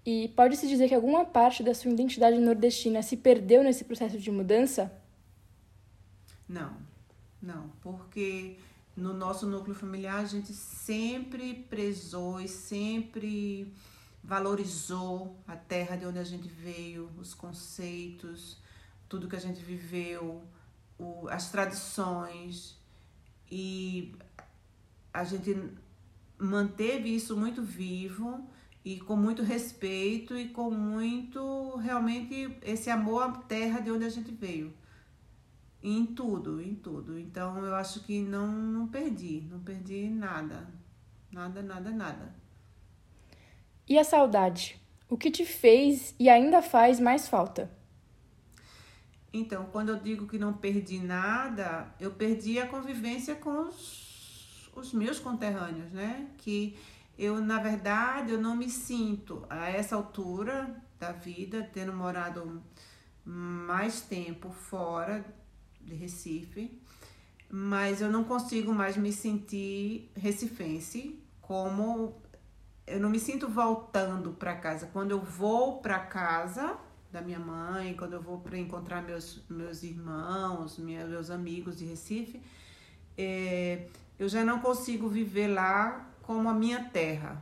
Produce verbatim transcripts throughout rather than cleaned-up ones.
E pode-se dizer que alguma parte da sua identidade nordestina se perdeu nesse processo de mudança? Não, não, porque no nosso núcleo familiar a gente sempre prezou e sempre valorizou a terra de onde a gente veio, os conceitos, tudo que a gente viveu, o, as tradições, e a gente manteve isso muito vivo e com muito respeito e com muito, realmente, esse amor à terra de onde a gente veio. Em tudo, em tudo. Então eu acho que não, não perdi, não perdi nada. Nada, nada, nada. E a saudade? O que te fez e ainda faz mais falta? Então, quando eu digo que não perdi nada, eu perdi a convivência com os, os meus conterrâneos, né? Que eu, na verdade, eu não me sinto a essa altura da vida, tendo morado mais tempo fora de Recife, mas eu não consigo mais me sentir recifense, como eu não me sinto voltando para casa. Quando eu vou para casa da minha mãe, quando eu vou para encontrar meus, meus irmãos, minha, meus amigos de Recife, é, eu já não consigo viver lá como a minha terra.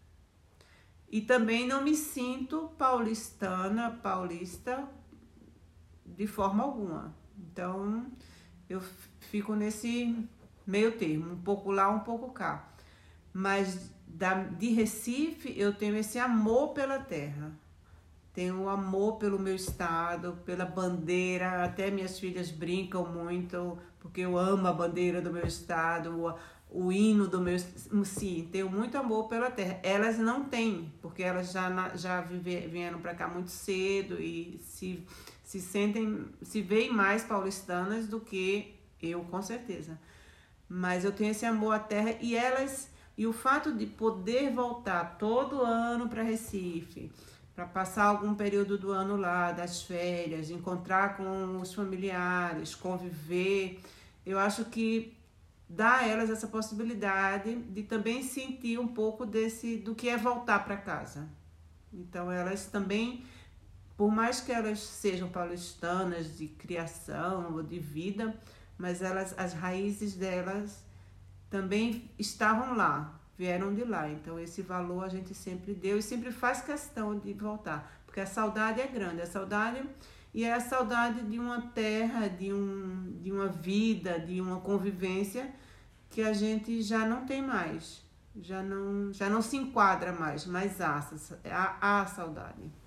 E também não me sinto paulistana, paulista, de forma alguma. Então, eu fico nesse meio termo, um pouco lá, um pouco cá. Mas da, de Recife, eu tenho esse amor pela terra. Tenho um amor pelo meu estado, pela bandeira. Até minhas filhas brincam muito, porque eu amo a bandeira do meu estado, o, o hino do meu... Sim, tenho muito amor pela terra. Elas não têm, porque elas já, já vive, vieram para cá muito cedo e se, se sentem, se veem mais paulistanas do que eu, com certeza. Mas eu tenho esse amor à terra e elas... E o fato de poder voltar todo ano para Recife, para passar algum período do ano lá, das férias, encontrar com os familiares, conviver, eu acho que dá a elas essa possibilidade de também sentir um pouco desse, do que é voltar para casa. Então elas também, por mais que elas sejam paulistanas de criação ou de vida, mas elas, as raízes delas também estavam lá, vieram de lá. Então esse valor a gente sempre deu e sempre faz questão de voltar, porque a saudade é grande, a saudade e é a saudade de uma terra, de, um, de uma vida, de uma convivência que a gente já não tem mais, já não, já não se enquadra mais, mas há, há, há saudade.